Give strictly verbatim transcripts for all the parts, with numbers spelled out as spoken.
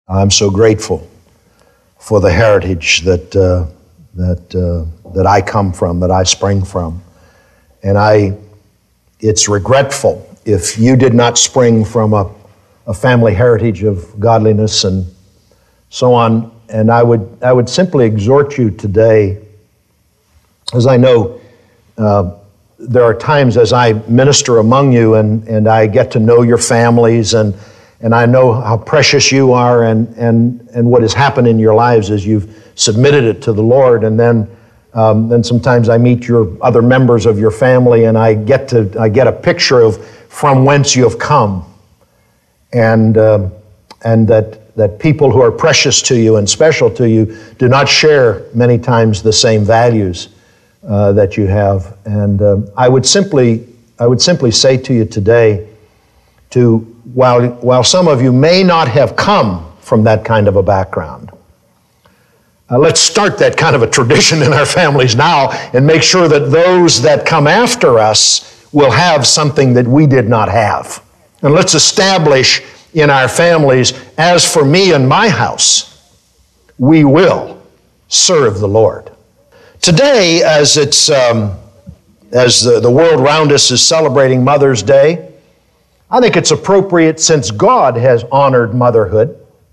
I'm so grateful for the heritage that uh, that uh, that I come from, that I spring from, and I. It's regretful if you did not spring from a, a family heritage of godliness and so on. And I would I would simply exhort you today, as I know uh, there are times as I minister among you and and I get to know your families and. And I know how precious you are and, and, and what has happened in your lives as you've submitted it to the Lord. And then, um, then sometimes I meet your other members of your family and I get to I get a picture of from whence you have come. And, uh, and that, that people who are precious to you and special to you do not share many times the same values uh, that you have. And uh, I would simply I would simply say to you today, to While, while some of you may not have come from that kind of a background, uh, let's start that kind of a tradition in our families now and make sure that those that come after us will have something that we did not have. And let's establish in our families, as for me and my house, we will serve the Lord. Today, as it's um, as the, the world around us is celebrating Mother's Day, I think it's appropriate, since God has honored motherhood,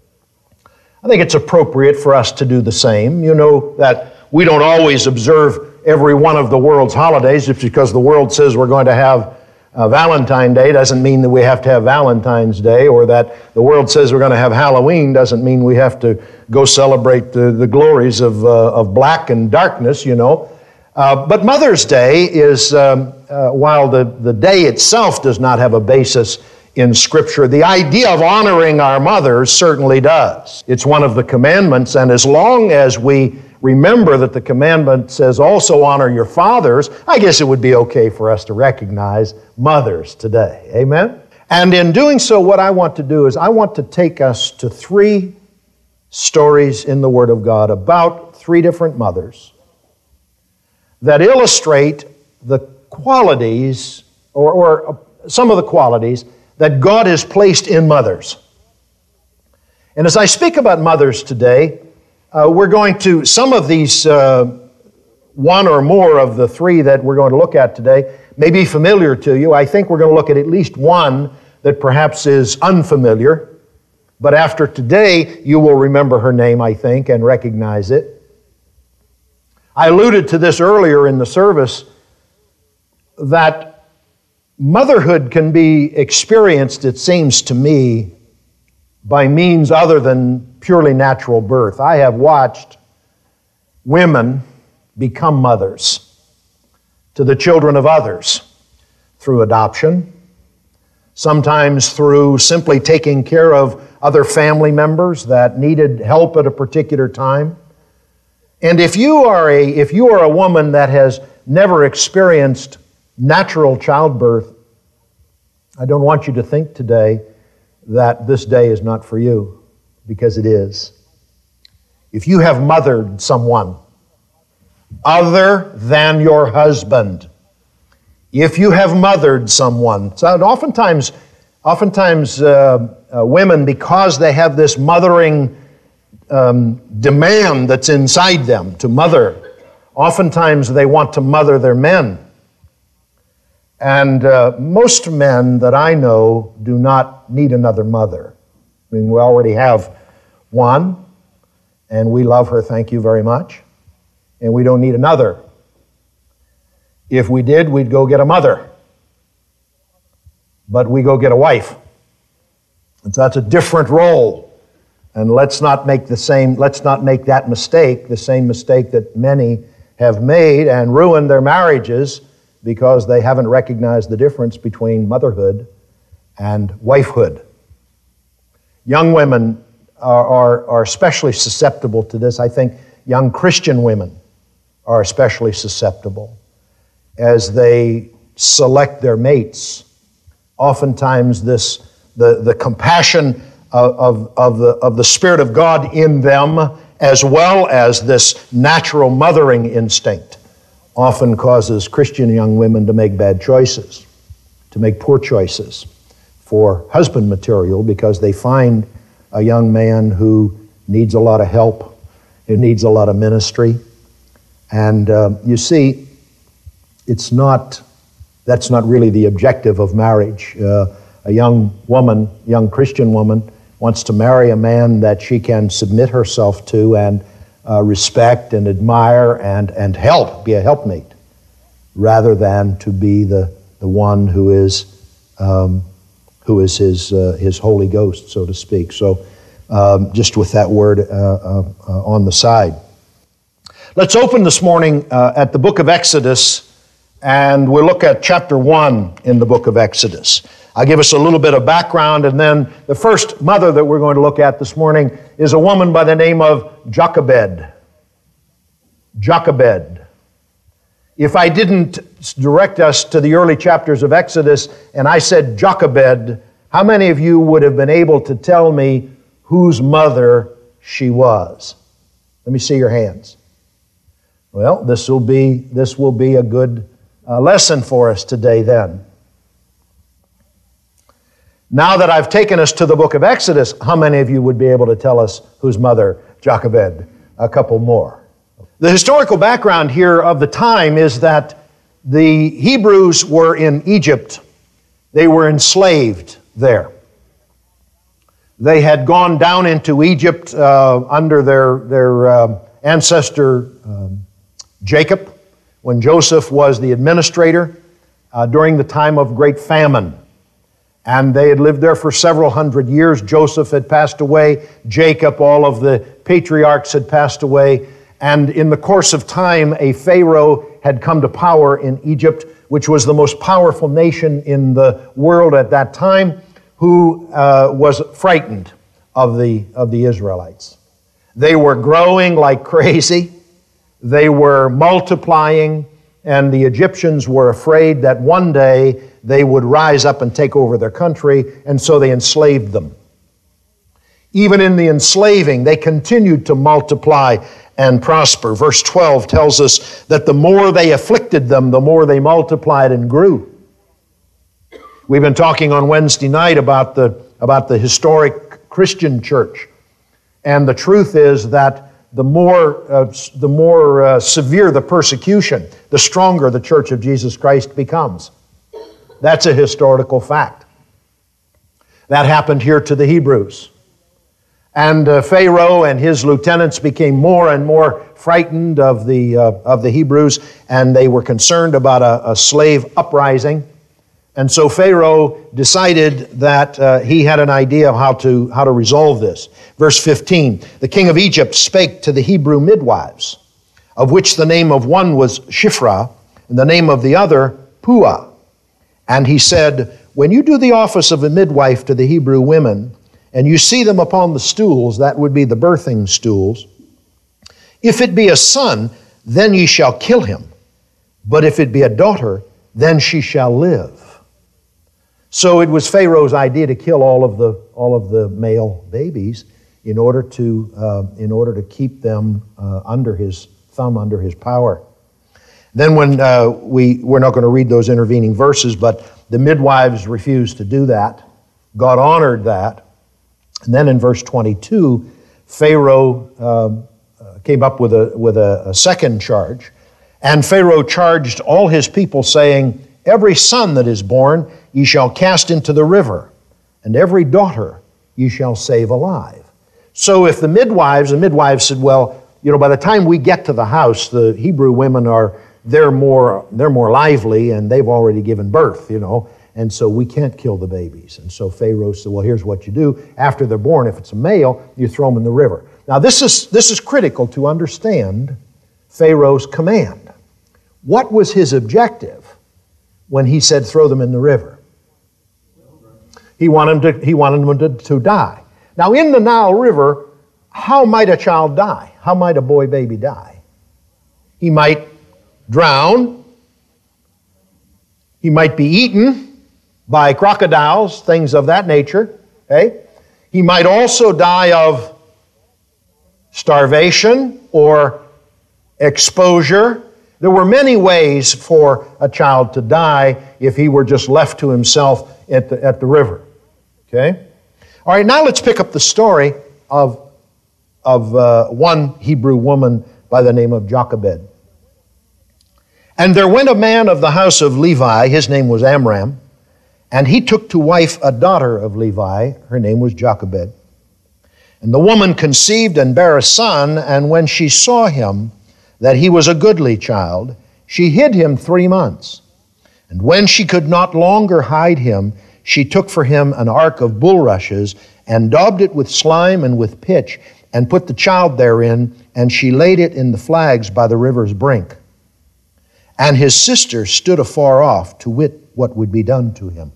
I think it's appropriate for us to do the same. You know that we don't always observe every one of the world's holidays. Just because the world says we're going to have uh, Valentine's Day doesn't mean that we have to have Valentine's Day, or that the world says we're going to have Halloween doesn't mean we have to go celebrate the, the glories of, uh, of black and darkness, you know. Uh, but Mother's Day is, um, uh, while the, the day itself does not have a basis in Scripture, the idea of honoring our mothers certainly does. It's one of the commandments, and as long as we remember that the commandment says also honor your fathers, I guess it would be okay for us to recognize mothers today. Amen? And in doing so, what I want to do is I want to take us to three stories in the Word of God about three different mothers that illustrate the qualities, or, or some of the qualities, that God has placed in mothers. And as I speak about mothers today, uh, we're going to, some of these, uh, one or more of the three that we're going to look at today may be familiar to you. I think we're going to look at at least one that perhaps is unfamiliar, but after today, you will remember her name, I think, and recognize it. I alluded to this earlier in the service, that motherhood can be experienced, it seems to me, by means other than purely natural birth. I have watched women become mothers to the children of others through adoption, sometimes through simply taking care of other family members that needed help at a particular time. And if you are a if you are a woman that has never experienced natural childbirth, I don't want you to think today that this day is not for you, because it is. If you have mothered someone other than your husband, if you have mothered someone, so oftentimes, oftentimes uh, uh, women, because they have this mothering Um, demand that's inside them to mother. Oftentimes they want to mother their men. And uh, most men that I know do not need another mother. I mean, we already have one, and we love her, thank you very much, and we don't need another. If we did, we'd go get a mother. But we go get a wife. And so that's a different role. And let's not make the same, let's not make that mistake, the same mistake that many have made and ruined their marriages because they haven't recognized the difference between motherhood and wifehood. Young women are, are, are especially susceptible to this. I think young Christian women are especially susceptible as they select their mates. Oftentimes this, the, the compassion Of, of, the, of the Spirit of God in them, as well as this natural mothering instinct, often causes Christian young women to make bad choices, to make poor choices for husband material, because they find a young man who needs a lot of help, who needs a lot of ministry. And uh, you see, it's not, that's not really the objective of marriage. Uh, a young woman, young Christian woman, wants to marry a man that she can submit herself to and uh, respect and admire and, and help, be a helpmate, rather than to be the, the one who is um, who is his uh, his Holy Ghost, so to speak. So um, just with that word uh, uh, uh, on the side. Let's open this morning uh, at the book of Exodus, and we'll look at chapter one in the book of Exodus. I'll give us a little bit of background, and then the first mother that we're going to look at this morning is a woman by the name of Jochebed. Jochebed. If I didn't direct us to the early chapters of Exodus and I said Jochebed, how many of you would have been able to tell me whose mother she was? Let me see your hands. Well, this will be, this will be a good uh, lesson for us today then. Now that I've taken us to the book of Exodus, how many of you would be able to tell us whose mother Jochebed? A couple more. The historical background here of the time is that the Hebrews were in Egypt. They were enslaved there. They had gone down into Egypt uh, under their, their uh, ancestor um, Jacob, when Joseph was the administrator uh, during the time of great famine. And they had lived there for several hundred years. Joseph had passed away. Jacob, all of the patriarchs had passed away. And in the course of time, a Pharaoh had come to power in Egypt, which was the most powerful nation in the world at that time, who uh, was frightened of the, of the Israelites. They were growing like crazy. They were multiplying, and the Egyptians were afraid that one day they would rise up and take over their country, and so they enslaved them. Even in the enslaving, they continued to multiply and prosper. Verse twelve tells us that the more they afflicted them, the more they multiplied and grew. We've been talking on Wednesday night about the, about the historic Christian church. And the truth is that the more, uh, the more uh, severe the persecution, the stronger the Church of Jesus Christ becomes. That's a historical fact. That happened here to the Hebrews. And uh, Pharaoh and his lieutenants became more and more frightened of the, uh, of the Hebrews, and they were concerned about a, a slave uprising. And so Pharaoh decided that uh, he had an idea of how to, how to resolve this. Verse fifteen, the king of Egypt spake to the Hebrew midwives, of which the name of one was Shiphrah, and the name of the other Puah. And he said, when you do the office of a midwife to the Hebrew women, and you see them upon the stools, that would be the birthing stools, if it be a son, then ye shall kill him. But if it be a daughter, then she shall live. So it was Pharaoh's idea to kill all of the, all of the male babies in order to, uh, in order to keep them uh, under his thumb, under his power. Then when uh, we, we're not going to read those intervening verses, but the midwives refused to do that. God honored that. And then in verse twenty-two, Pharaoh uh, came up with a, with a, a second charge. And Pharaoh charged all his people, saying, every son that is born ye shall cast into the river, and every daughter ye shall save alive. So if the midwives, the midwives said, well, you know, by the time we get to the house, the Hebrew women are, they're more, they're more lively, and they've already given birth, you know, and so we can't kill the babies. And so Pharaoh said, well, here's what you do. After they're born, if it's a male, you throw them in the river. Now, this is, this is critical to understand Pharaoh's command. What was his objective when he said throw them in the river? He wanted them to, he wanted them to, to die. Now, in the Nile River, how might a child die? How might a boy baby die? He might drown. He might be eaten by crocodiles, things of that nature. Okay? He might also die of starvation or exposure. There were many ways for a child to die if he were just left to himself at the, at the river. Okay? All right, now let's pick up the story of, of uh, one Hebrew woman by the name of Jochebed. And there went a man of the house of Levi, his name was Amram, and he took to wife a daughter of Levi, her name was Jochebed. And the woman conceived and bare a son, and when she saw him, that he was a goodly child, she hid him three months. And when she could not longer hide him, she took for him an ark of bulrushes, and daubed it with slime and with pitch, and put the child therein, and she laid it in the flags by the river's brink. And his sister stood afar off to wit what would be done to him.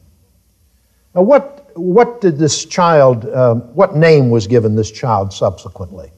Now what, what did this child, uh, what name was given this child subsequently?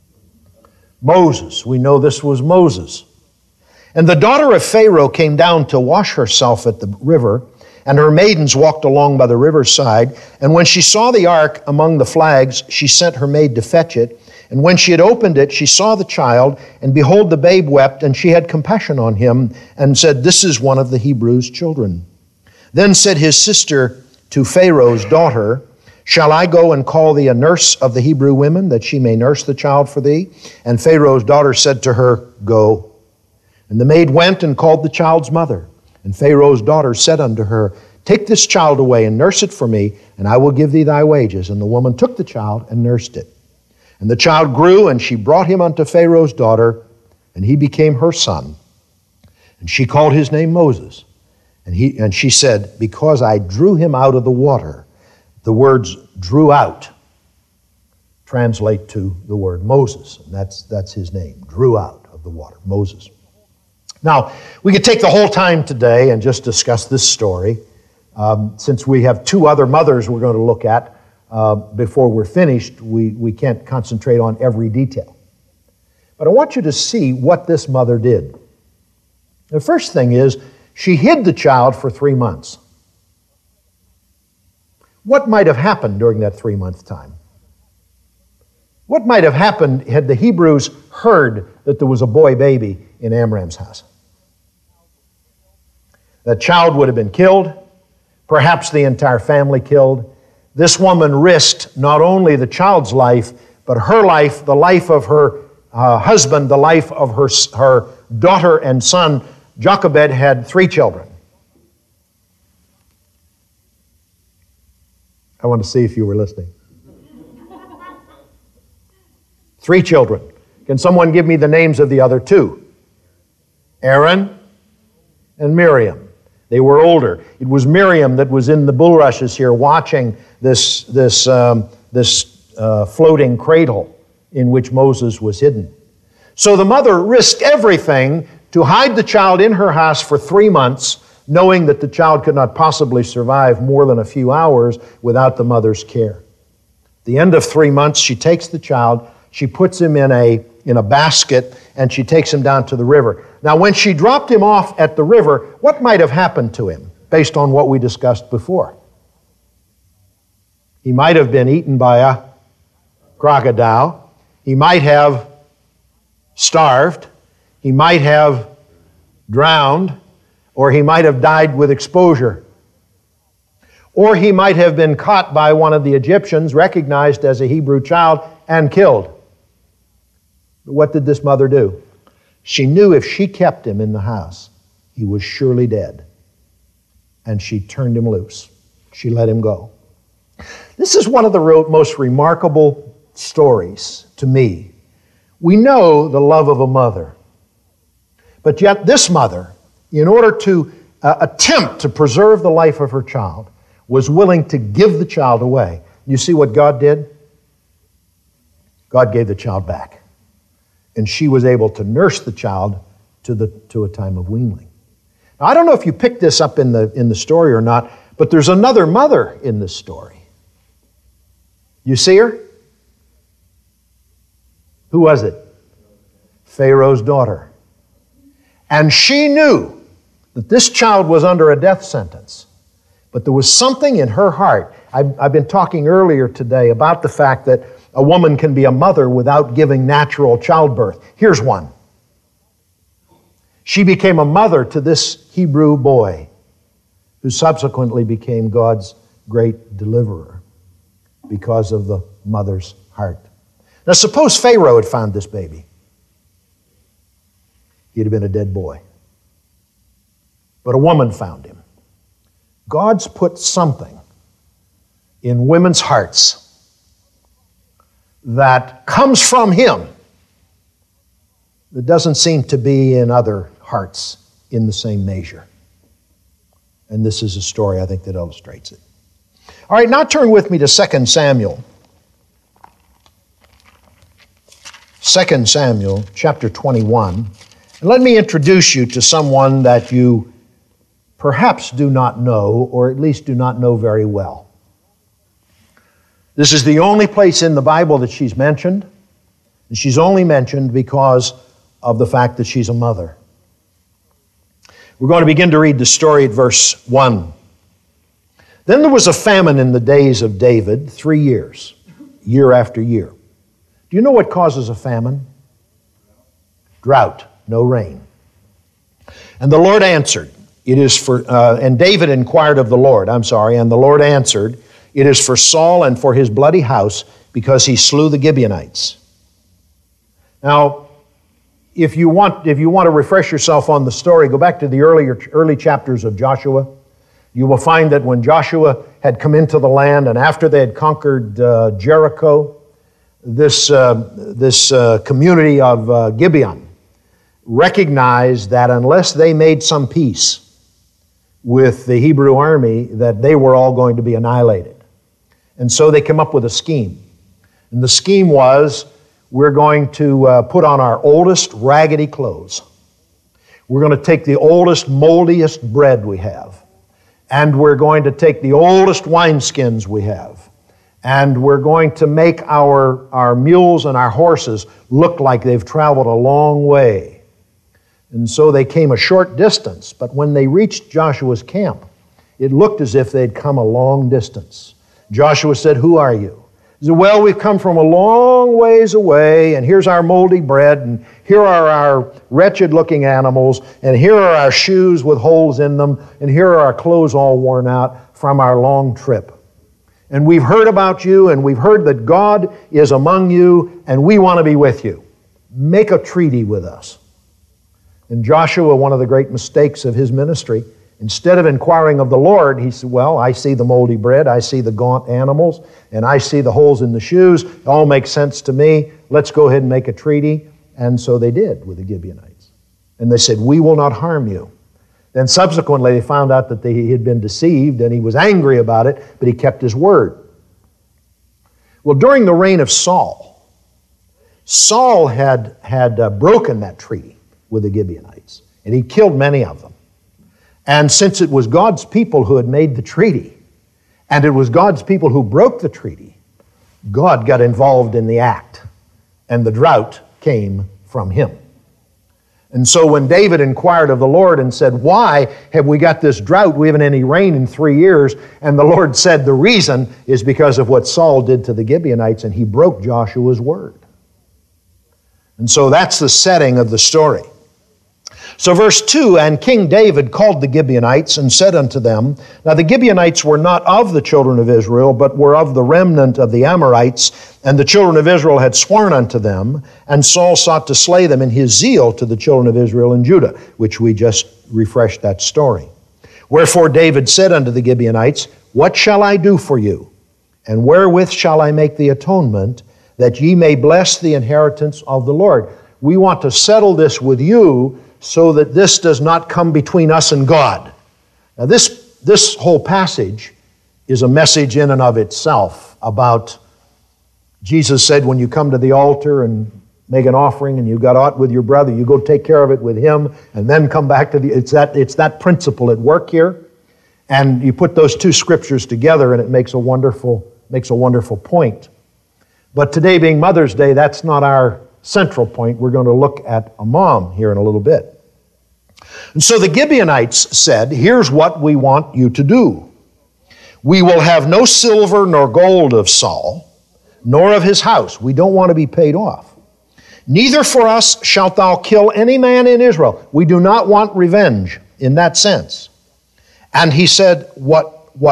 Moses. We know this was Moses. And the daughter of Pharaoh came down to wash herself at the river, and her maidens walked along by the riverside. And when she saw the ark among the flags, she sent her maid to fetch it. And when she had opened it, she saw the child, and behold, the babe wept, and she had compassion on him, and said, "This is one of the Hebrews' children." Then said his sister to Pharaoh's daughter, "Shall I go and call thee a nurse of the Hebrew women, that she may nurse the child for thee?" And Pharaoh's daughter said to her, "Go." And the maid went and called the child's mother. And Pharaoh's daughter said unto her, "Take this child away and nurse it for me, and I will give thee thy wages." And the woman took the child and nursed it. And the child grew, and she brought him unto Pharaoh's daughter, and he became her son. And she called his name Moses. And he and she said, "Because I drew him out of the water." The words "drew out" translate to the word Moses, and that's, that's his name, drew out of the water, Moses. Now, we could take the whole time today and just discuss this story. Um, since we have two other mothers we're going to look at uh, before we're finished, we, we can't concentrate on every detail. But I want you to see what this mother did. The first thing is, she hid the child for three months. What might have happened during that three-month time? What might have happened had the Hebrews heard that there was a boy baby in Amram's house? That child would have been killed, perhaps the entire family killed. This woman risked not only the child's life, but her life, the life of her uh, husband, the life of her, her daughter and son. Jochebed had three children. I want to see if you were listening. Three children. Can someone give me the names of the other two? Aaron and Miriam. They were older. It was Miriam that was in the bulrushes here watching this, this, um, this uh, floating cradle in which Moses was hidden. So the mother risked everything to hide the child in her house for three months, knowing that the child could not possibly survive more than a few hours without the mother's care. At the end of three months, she takes the child, she puts him in a, in a basket, and she takes him down to the river. Now, when she dropped him off at the river, what might have happened to him, based on what we discussed before? He might have been eaten by a crocodile. He might have starved. He might have drowned. Or he might have died with exposure. Or he might have been caught by one of the Egyptians, recognized as a Hebrew child, and killed. But what did this mother do? She knew if she kept him in the house, he was surely dead. And she turned him loose. She let him go. This is one of the most remarkable stories to me. We know the love of a mother. But yet this mother, in order to uh, attempt to preserve the life of her child, was willing to give the child away. You see what God did? God gave the child back. And she was able to nurse the child to, the, to a time of weaning. Now, I don't know if you picked this up in the, in the story or not, but there's another mother in this story. You see her? Who was it? Pharaoh's daughter. And she knew that this child was under a death sentence. But there was something in her heart. I've, I've been talking earlier today about the fact that a woman can be a mother without giving natural childbirth. Here's one. She became a mother to this Hebrew boy, who subsequently became God's great deliverer. because of the mother's heart. Now suppose Pharaoh had found this baby. He'd have been a dead boy. But a woman found him. God's put something in women's hearts that comes from Him that doesn't seem to be in other hearts in the same measure. And this is a story, I think, that illustrates it. All right, now turn with me to Second Samuel. Second Samuel, chapter twenty-one. And let me introduce you to someone that you perhaps do not know, or at least do not know very well. This is the only place in the Bible that she's mentioned, and she's only mentioned because of the fact that she's a mother. We're going to begin to read the story at verse one. Then there was a famine in the days of David, three years, year after year. Do you know what causes a famine? Drought, no rain. And the Lord answered, it is for, uh, and David inquired of the Lord, I'm sorry, and the Lord answered, it is for Saul and for his bloody house, because he slew the Gibeonites. Now, if you want, if you want to refresh yourself on the story, go back to the earlier, early chapters of Joshua. You will find that when Joshua had come into the land, and after they had conquered uh, Jericho, this, uh, this uh, community of uh, Gibeon recognized that unless they made some peace with the Hebrew army, that they were all going to be annihilated. And so they came up with a scheme. And the scheme was, we're going to uh, put on our oldest raggedy clothes. We're going to take the oldest, moldiest bread we have. And we're going to take the oldest wineskins we have. And we're going to make our, our mules and our horses look like they've traveled a long way. And so they came a short distance, but when they reached Joshua's camp, it looked as if they'd come a long distance. Joshua said, who are you? He said, well, we've come from a long ways away, and here's our moldy bread, and here are our wretched-looking animals, and here are our shoes with holes in them, and here are our clothes all worn out from our long trip. And we've heard about you, and we've heard that God is among you, and we want to be with you. Make a treaty with us. And Joshua, one of the great mistakes of his ministry, instead of inquiring of the Lord, he said, well, I see the moldy bread, I see the gaunt animals, and I see the holes in the shoes. It all makes sense to me. Let's go ahead and make a treaty. And so they did with the Gibeonites. And they said, we will not harm you. Then subsequently they found out that they, he had been deceived, and he was angry about it, but he kept his word. Well, during the reign of Saul, Saul had, had uh, broken that treaty with the Gibeonites, and he killed many of them. And since it was God's people who had made the treaty, and it was God's people who broke the treaty, God got involved in the act, and the drought came from him. And so when David inquired of the Lord and said, why have we got this drought? We haven't any rain in three years. And the Lord said, the reason is because of what Saul did to the Gibeonites, and he broke Joshua's word. And so that's the setting of the story. So verse two, and King David called the Gibeonites and said unto them, now the Gibeonites were not of the children of Israel, but were of the remnant of the Amorites, and the children of Israel had sworn unto them, and Saul sought to slay them in his zeal to the children of Israel and Judah, which we just refreshed that story. Wherefore David said unto the Gibeonites, what shall I do for you? And wherewith shall I make the atonement, that ye may bless the inheritance of the Lord? We want to settle this with you, so that this does not come between us and God. Now this, this whole passage is a message in and of itself about, Jesus said, when you come to the altar and make an offering and you got aught with your brother, you go take care of it with him and then come back to the, it's that, it's that principle at work here. And you put those two scriptures together and it makes a wonderful, makes a wonderful point. But today being Mother's Day, that's not our central point. We're going to look at a mom here in a little bit. And so the Gibeonites said, here's what we want you to do. We will have no silver nor gold of Saul, nor of his house. We don't want to be paid off. Neither for us shalt thou kill any man in Israel. We do not want revenge in that sense. And he said, what, what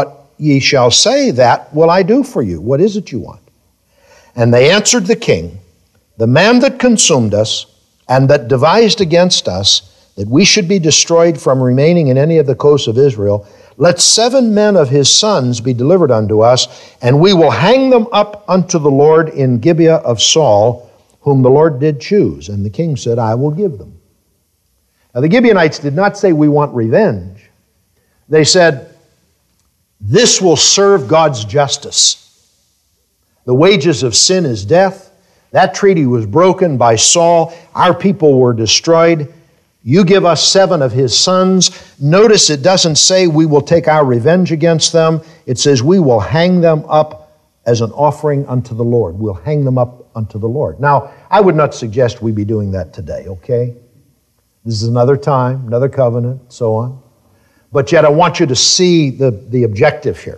ye shall say, that will I do for you. What is it you want? And they answered the king, the man that consumed us and that devised against us, that we should be destroyed from remaining in any of the coasts of Israel, let seven men of his sons be delivered unto us, and we will hang them up unto the Lord in Gibeah of Saul, whom the Lord did choose. And the king said, I will give them. Now the Gibeonites did not say, we want revenge. They said, this will serve God's justice. The wages of sin is death. That treaty was broken by Saul. Our people were destroyed. You give us seven of his sons. Notice it doesn't say we will take our revenge against them. It says we will hang them up as an offering unto the Lord. We'll hang them up unto the Lord. Now, I would not suggest we be doing that today, okay? This is another time, another covenant, so on. But yet I want you to see the, the objective here.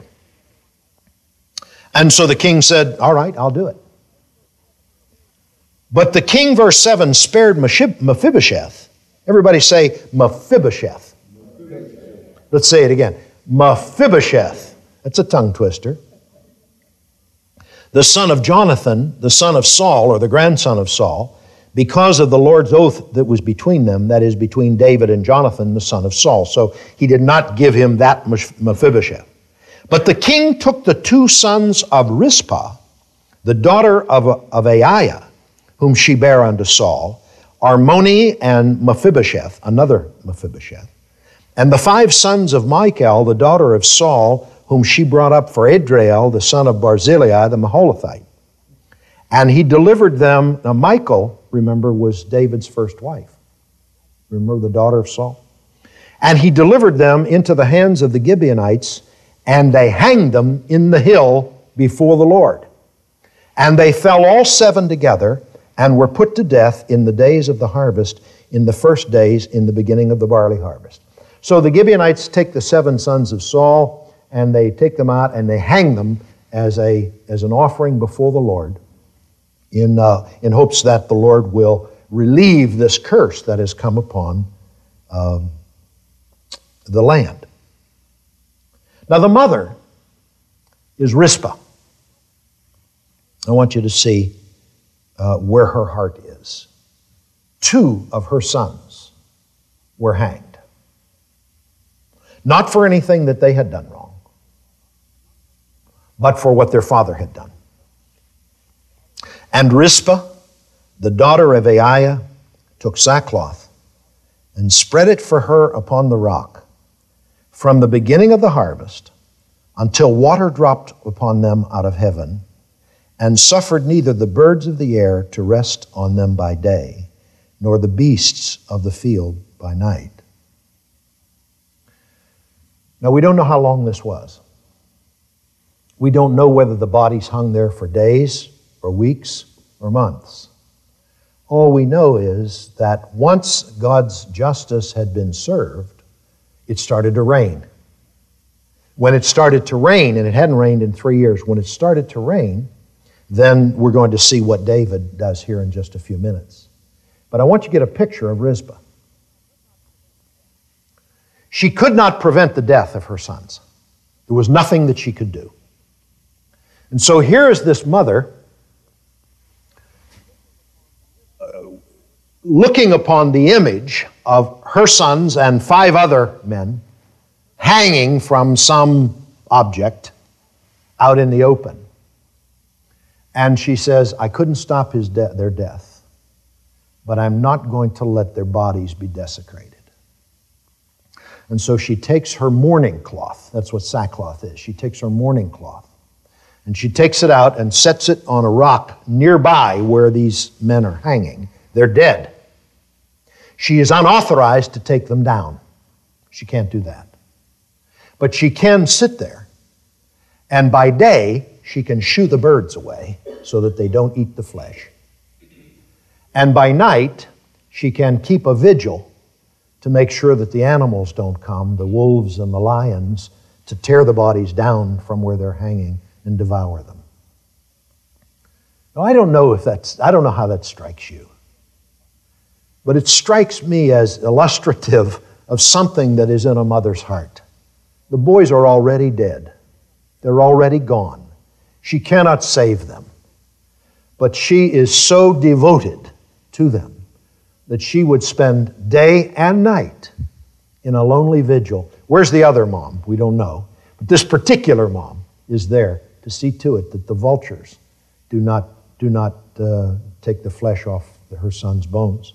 And so the king said, all right, I'll do it. But the king, verse seven, spared Mephibosheth. Everybody say Mephibosheth. Mephibosheth. Let's say it again. Mephibosheth. That's a tongue twister. The son of Jonathan, the son of Saul, or the grandson of Saul, because of the Lord's oath that was between them, that is, between David and Jonathan, the son of Saul. So he did not give him that Mephibosheth. But the king took the two sons of Rizpah, the daughter of, of Aiah, whom she bare unto Saul, Armoni and Mephibosheth, another Mephibosheth, and the five sons of Michal, the daughter of Saul, whom she brought up for Adriel, the son of Barzillai, the Maholathite. And he delivered them. Now Michal, remember, was David's first wife. Remember the daughter of Saul? And he delivered them into the hands of the Gibeonites, and they hanged them in the hill before the Lord. And they fell all seven together, and were put to death in the days of the harvest, in the first days in the beginning of the barley harvest. So the Gibeonites take the seven sons of Saul, and they take them out, and they hang them as, a, as an offering before the Lord, in, uh, in hopes that the Lord will relieve this curse that has come upon um, the land. Now the mother is Rizpah. I want you to see Uh, where her heart is. Two of her sons were hanged. Not for anything that they had done wrong, but for what their father had done. And Rizpah, the daughter of Aiah, took sackcloth and spread it for her upon the rock from the beginning of the harvest until water dropped upon them out of heaven, and suffered neither the birds of the air to rest on them by day, nor the beasts of the field by night. Now, we don't know how long this was. We don't know whether the bodies hung there for days or weeks or months. All we know is that once God's justice had been served, it started to rain. When it started to rain, and it hadn't rained in three years, when it started to rain, then we're going to see what David does here in just a few minutes. But I want you to get a picture of Rizpah. She could not prevent the death of her sons. There was nothing that she could do. And so here is this mother uh, looking upon the image of her sons and five other men hanging from some object out in the open. And she says, I couldn't stop his de- their death, but I'm not going to let their bodies be desecrated. And so she takes her mourning cloth. That's what sackcloth is. She takes her mourning cloth, and she takes it out and sets it on a rock nearby where these men are hanging. They're dead. She is unauthorized to take them down. She can't do that. But she can sit there, and by day, she can shoo the birds away so that they don't eat the flesh. And by night, she can keep a vigil to make sure that the animals don't come, the wolves and the lions, to tear the bodies down from where they're hanging and devour them. Now, I don't know if that's, I don't know how that strikes you, but it strikes me as illustrative of something that is in a mother's heart. The boys are already dead. They're already gone. She cannot save them. But she is so devoted to them that she would spend day and night in a lonely vigil. Where's the other mom? We don't know. But this particular mom is there to see to it that the vultures do not, do not uh, take the flesh off her son's bones.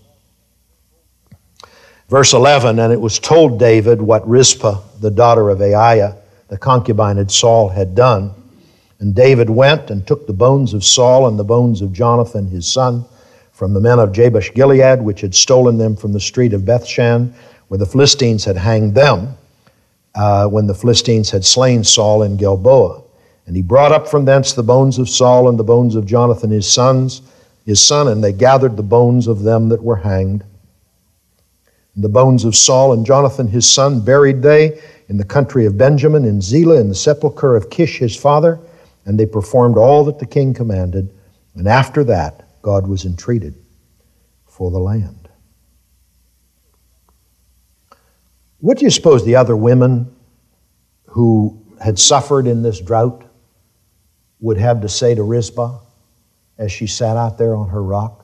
Verse eleven, and it was told David what Rizpah, the daughter of Aiah, the concubine of Saul, had done. And David went and took the bones of Saul and the bones of Jonathan his son from the men of Jabesh Gilead, which had stolen them from the street of Bethshan, where the Philistines had hanged them, uh, when the Philistines had slain Saul in Gilboa. And he brought up from thence the bones of Saul and the bones of Jonathan his sons, his son, and they gathered the bones of them that were hanged. And the bones of Saul and Jonathan his son buried they in the country of Benjamin, in Zelah, in the sepulchre of Kish his father, and they performed all that the king commanded. And after that, God was entreated for the land. What do you suppose the other women who had suffered in this drought would have to say to Rizpah as she sat out there on her rock?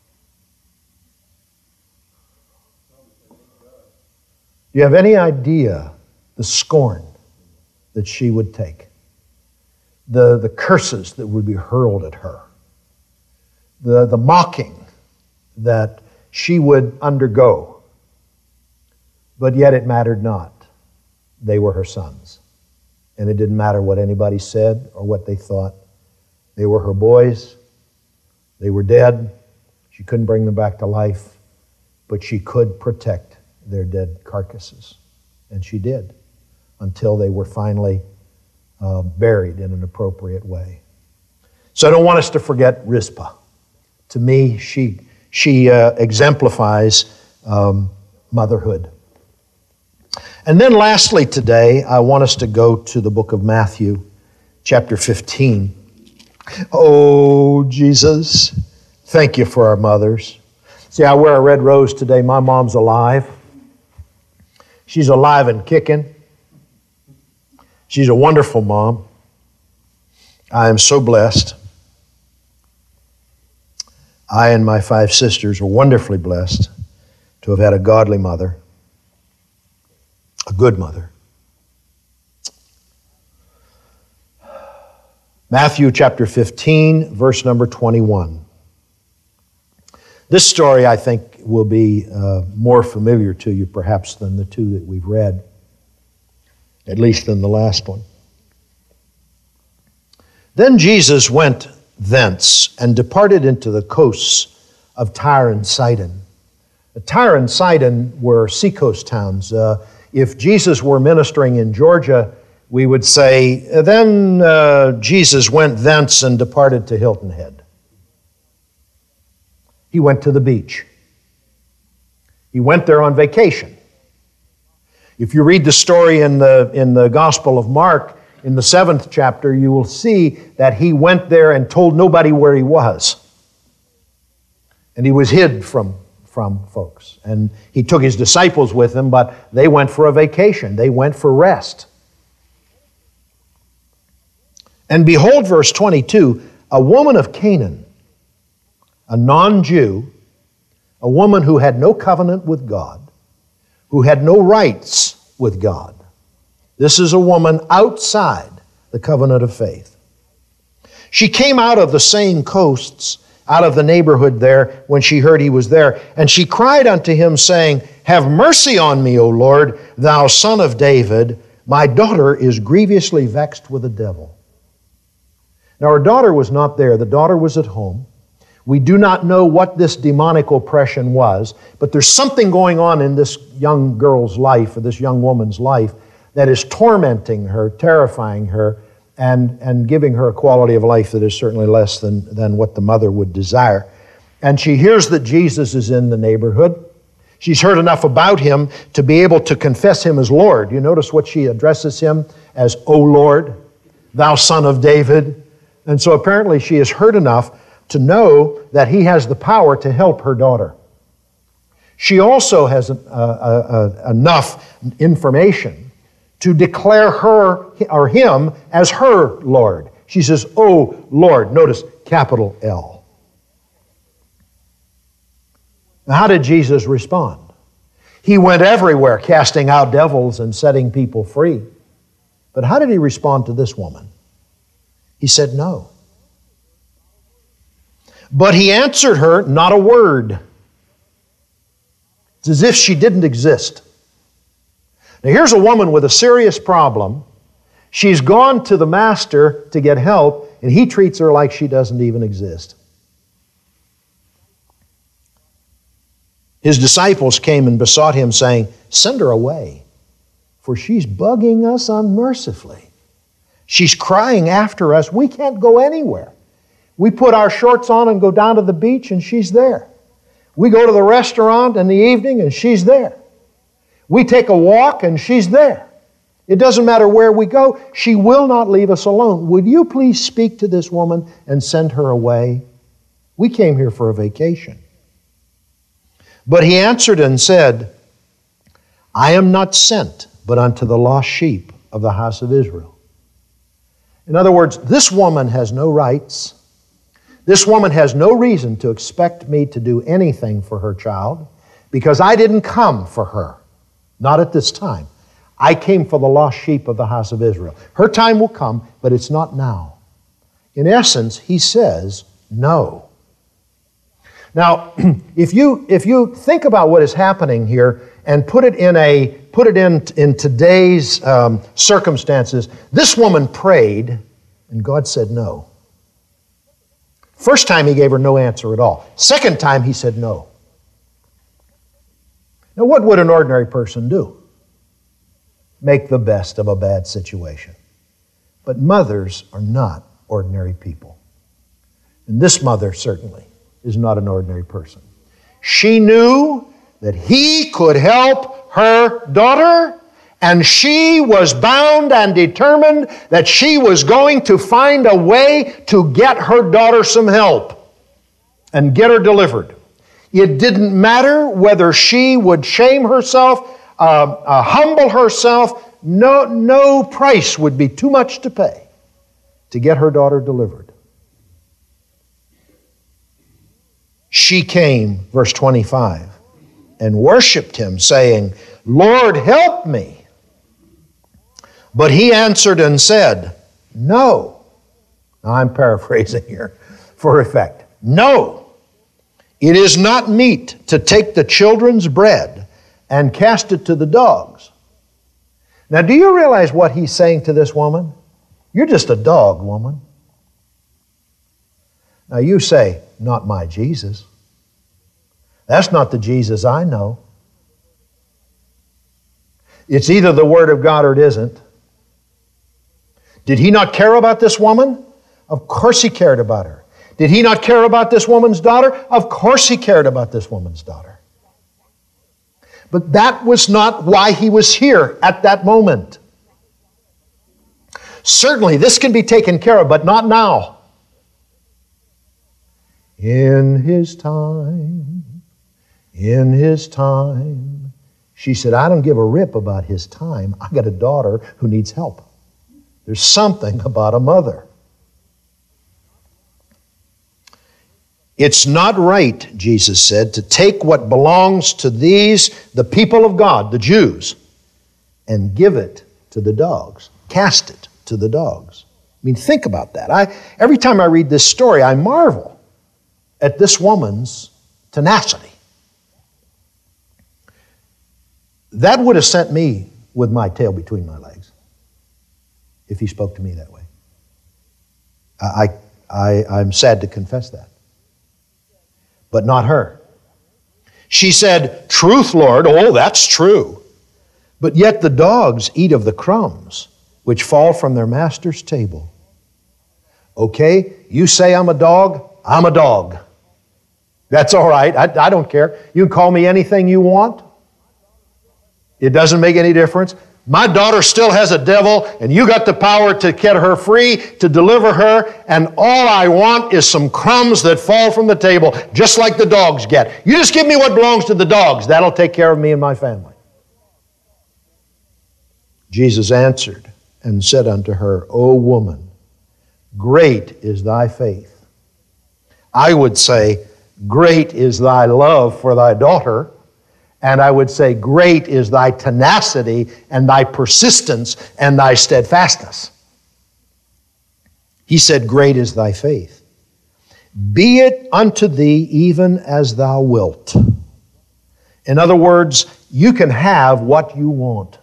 Do you have any idea the scorn that she would take? The, the curses that would be hurled at her? The, the mocking that she would undergo? But yet it mattered not. They were her sons. And it didn't matter what anybody said or what they thought. They were her boys. They were dead. She couldn't bring them back to life, but she could protect their dead carcasses. And she did, until they were finally uh, buried in an appropriate way. So I don't want us to forget Rizpah. To me, she, she uh, exemplifies um, motherhood. And then lastly today, I want us to go to the book of Matthew, chapter fifteen. Oh, Jesus, thank you for our mothers. See, I wear a red rose today. My mom's alive. She's alive and kicking. She's a wonderful mom. I am so blessed. I and my five sisters are wonderfully blessed to have had a godly mother, a good mother. Matthew chapter fifteen, verse number twenty-one. This story, I think, will be uh, more familiar to you perhaps than the two that we've read, at least than the last one. Then Jesus went thence and departed into the coasts of Tyre and Sidon. Tyre and Sidon were seacoast towns. Uh, if Jesus were ministering in Georgia, we would say, then uh, Jesus went thence and departed to Hilton Head. He went to the beach. He went there on vacation. If you read the story in the, in the Gospel of Mark, in the seventh chapter, you will see that he went there and told nobody where he was. And he was hid from, from folks. And he took his disciples with him, but they went for a vacation. They went for rest. And behold, verse twenty-two, a woman of Canaan, a non-Jew, a woman who had no covenant with God, who had no rights with God. This is a woman outside the covenant of faith. She came out of the same coasts, out of the neighborhood there, when she heard he was there, and she cried unto him, saying, Have mercy on me, O Lord, thou son of David. My daughter is grievously vexed with a devil. Now her daughter was not there. The daughter was at home. We do not know what this demonic oppression was, but there's something going on in this young girl's life, or this young woman's life, that is tormenting her, terrifying her, and, and giving her a quality of life that is certainly less than, than what the mother would desire. And she hears that Jesus is in the neighborhood. She's heard enough about him to be able to confess him as Lord. You notice what she addresses him as, O Lord, thou son of David. And so apparently she has heard enough to know that he has the power to help her daughter. She also has uh, uh, uh, enough information to declare her or him as her Lord. She says, "Oh Lord." Notice capital L. Now, how did Jesus respond? He went everywhere casting out devils and setting people free. But how did he respond to this woman? He said no. But he answered her not a word. It's as if she didn't exist. Now here's a woman with a serious problem. She's gone to the master to get help, and he treats her like she doesn't even exist. His disciples came and besought him, saying, "Send her away, for she's bugging us unmercifully. She's crying after us. We can't go anywhere. We put our shorts on and go down to the beach, and she's there. We go to the restaurant in the evening, and she's there. We take a walk, and she's there. It doesn't matter where we go. She will not leave us alone. Would you please speak to this woman and send her away? We came here for a vacation." But he answered and said, "I am not sent but unto the lost sheep of the house of Israel." In other words, this woman has no rights. This woman has no reason to expect me to do anything for her child because I didn't come for her. Not at this time. I came for the lost sheep of the house of Israel. Her time will come, but it's not now. In essence, he says no. Now, if you if you think about what is happening here and put it in a put it in in today's um, circumstances, this woman prayed, and God said no. First time he gave her no answer at all. Second time he said no. Now, what would an ordinary person do? Make the best of a bad situation. But mothers are not ordinary people. And this mother certainly is not an ordinary person. She knew that he could help her daughter, and she was bound and determined that she was going to find a way to get her daughter some help and get her delivered. It didn't matter whether she would shame herself, uh, uh, humble herself. No, no price would be too much to pay to get her daughter delivered. She came, verse twenty-five, and worshiped him, saying, "Lord, help me." But he answered and said, "No." Now I'm paraphrasing here for effect. "No, it is not meet to take the children's bread and cast it to the dogs." Now, do you realize what he's saying to this woman? You're just a dog, woman. Now you say, "Not my Jesus. That's not the Jesus I know." It's either the Word of God or it isn't. Did he not care about this woman? Of course he cared about her. Did he not care about this woman's daughter? Of course he cared about this woman's daughter. But that was not why he was here at that moment. Certainly this can be taken care of, but not now. In his time, in his time. She said, "I don't give a rip about his time. I got a daughter who needs help." There's something about a mother. It's not right, Jesus said, to take what belongs to these, the people of God, the Jews, and give it to the dogs, cast it to the dogs. I mean, think about that. I, every time I read this story, I marvel at this woman's tenacity. That would have sent me with my tail between my legs if he spoke to me that way. I, I, I'm sad to confess that. But not her. She said, "Truth, Lord." Oh, that's true. "But yet the dogs eat of the crumbs which fall from their master's table." Okay, you say I'm a dog, I'm a dog. That's all right. I, I don't care. You can call me anything you want. It doesn't make any difference. My daughter still has a devil, and you got the power to get her free, to deliver her, and all I want is some crumbs that fall from the table, just like the dogs get. You just give me what belongs to the dogs. That'll take care of me and my family. Jesus answered and said unto her, O woman, great is thy faith. I would say, great is thy love for thy daughter, and I would say, great is thy tenacity and thy persistence and thy steadfastness. He said, great is thy faith. Be it unto thee even as thou wilt. In other words, you can have what you want.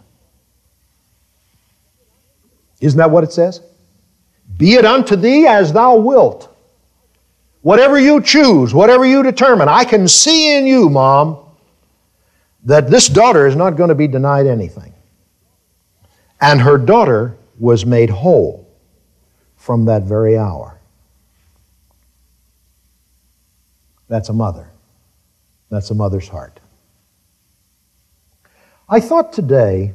Isn't that what it says? Be it unto thee as thou wilt. Whatever you choose, whatever you determine, I can see in you, Mom, that this daughter is not going to be denied anything. And her daughter was made whole from that very hour. That's a mother. That's a mother's heart. I thought today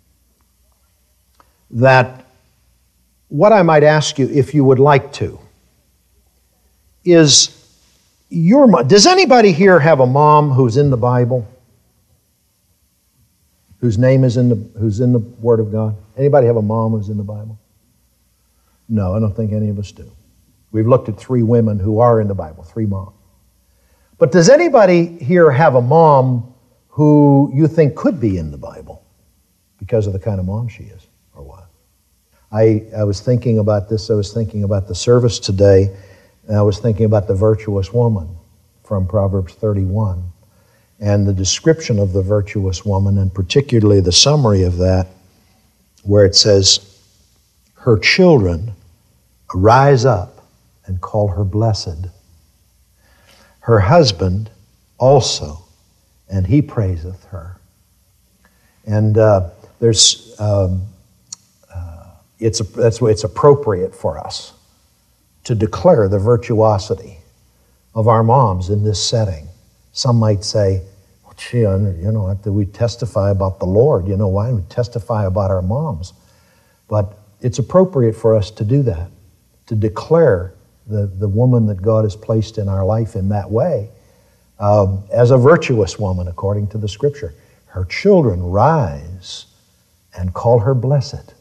that what I might ask you, if you would like to, is your mom. Does anybody here have a mom who's in the Bible? Whose name is in the who's in the Word of God? Anybody have a mom who's in the Bible? No, I don't think any of us do. We've looked at three women who are in the Bible, three moms. But does anybody here have a mom who you think could be in the Bible because of the kind of mom she is, or what? I, I was thinking about this. I was thinking about the service today, and I was thinking about the virtuous woman from Proverbs thirty-one, and the description of the virtuous woman, and particularly the summary of that, where it says, her children rise up and call her blessed. Her husband also, and he praiseth her. And uh, there's, um, uh, it's, a, that's why it's appropriate for us to declare the virtuosity of our moms in this setting. Some might say, well, gee, you know, we testify about the Lord. You know, why don't we testify about our moms? But it's appropriate for us to do that, to declare the, the woman that God has placed in our life in that way um, as a virtuous woman, according to the Scripture. Her children rise and call her blessed.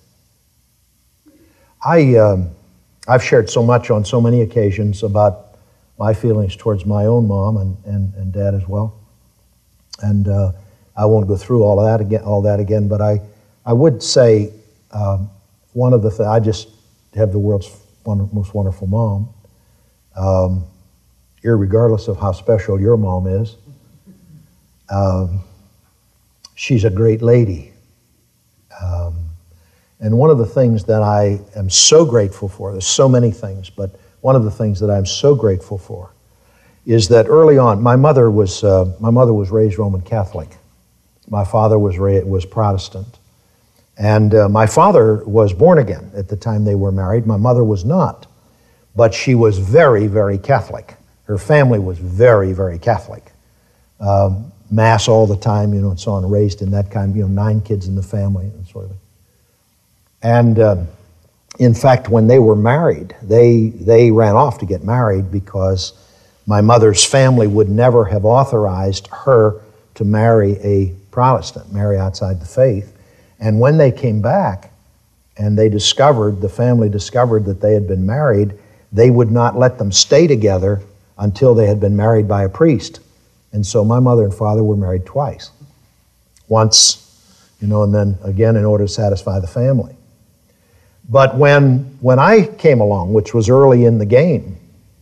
I, um, I've shared so much on so many occasions about my feelings towards my own mom and, and, and dad as well. And uh, I won't go through all of that again, all that again, but I, I would say um, one of the things, I just have the world's one, most wonderful mom, um, irregardless of how special your mom is. Um, she's a great lady. Um, and one of the things that I am so grateful for, there's so many things, but one of the things that I'm so grateful for is that early on, my mother was uh, my mother was raised Roman Catholic. My father was ra- was Protestant. And uh, my father was born again at the time they were married. My mother was not. But she was very, very Catholic. Her family was very, very Catholic. Um, Mass all the time, you know, and so on, raised in that kind, you know, nine kids in the family and sort of thing. And uh, in fact, when they were married, they, they ran off to get married because my mother's family would never have authorized her to marry a Protestant, marry outside the faith. And when they came back and they discovered, the family discovered that they had been married, they would not let them stay together until they had been married by a priest. And so my mother and father were married twice. Once, you know, and then again in order to satisfy the family. But when, when I came along, which was early in the game,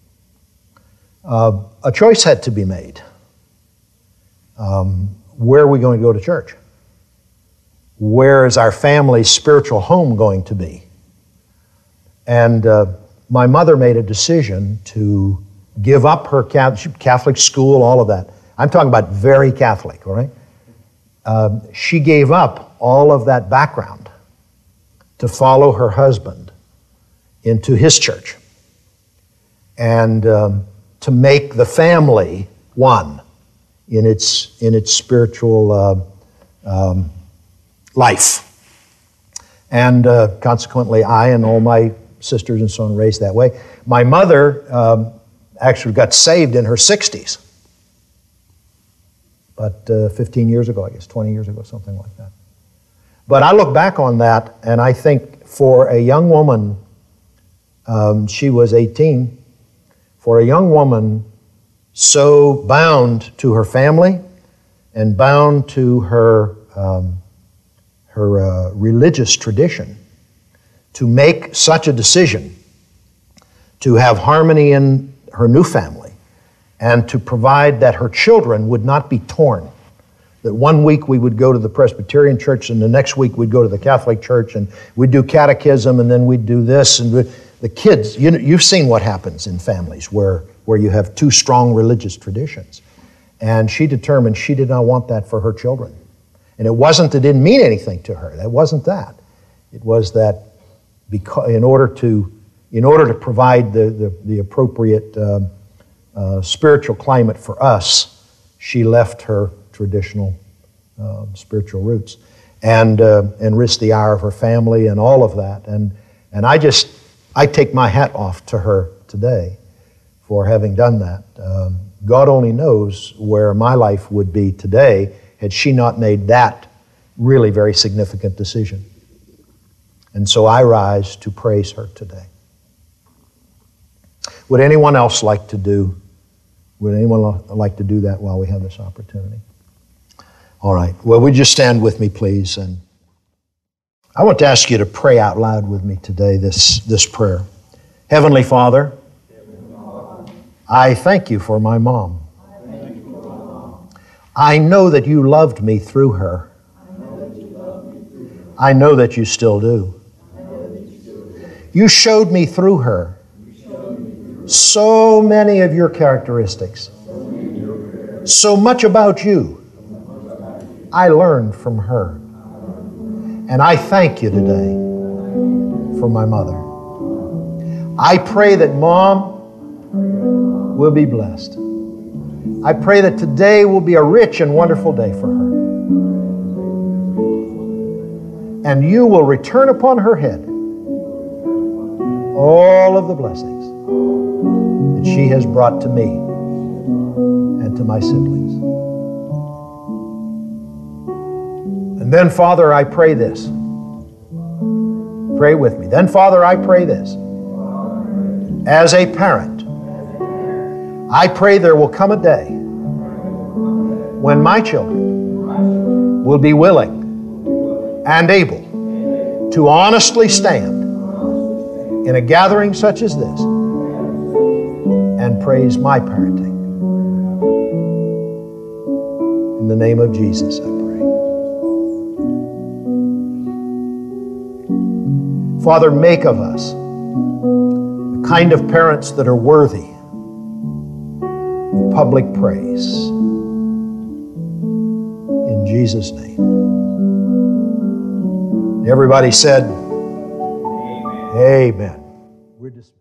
uh, a choice had to be made. Um, where are we going to go to church? Where is our family's spiritual home going to be? And uh, my mother made a decision to give up her Catholic school, all of that. I'm talking about very Catholic, all right? Um, she gave up all of that background to follow her husband into his church and um, to make the family one in its, in its spiritual uh, um, life. And uh, consequently, I and all my sisters and so on raised that way. My mother um, actually got saved in her sixties. But uh, fifteen years ago, I guess, twenty years ago, something like that. But I look back on that, and I think for a young woman, um, she was eighteen, for a young woman so bound to her family and bound to her, um, her uh, religious tradition, to make such a decision, to have harmony in her new family, and to provide that her children would not be torn. That one week we would go to the Presbyterian church, and the next week we'd go to the Catholic church, and we'd do catechism, and then we'd do this. And the kids, you know, you've seen what happens in families where, where you have two strong religious traditions. And she determined she did not want that for her children. And it wasn't that it didn't mean anything to her. That wasn't that. It was that because in order to, in order to provide the, the, the appropriate um, uh, spiritual climate for us, she left her traditional uh, spiritual roots, and uh, and risked the hour of her family and all of that. And and I just I take my hat off to her today for having done that. Um, God only knows where my life would be today had she not made that really very significant decision. And so I rise to praise her today. Would anyone else like to do? Would anyone like to do that while we have this opportunity? All right. Well, would you stand with me, please? And I want to ask you to pray out loud with me today this, this prayer. Heavenly Father, I thank you for my mom. I know that you loved me through her. I know that you still do. You showed me through her so many of your characteristics, so much about you. I learned from her. And I thank you today for my mother. I pray that Mom will be blessed. I pray that today will be a rich and wonderful day for her. And you will return upon her head all of the blessings that she has brought to me and to my siblings. And then, Father, I pray this. Pray with me. Then, Father, I pray this. As a parent, I pray there will come a day when my children will be willing and able to honestly stand in a gathering such as this and praise my parenting. In the name of Jesus, I pray. Father, make of us the kind of parents that are worthy of public praise. In Jesus' name. Everybody said, Amen. Amen. We're dismissed.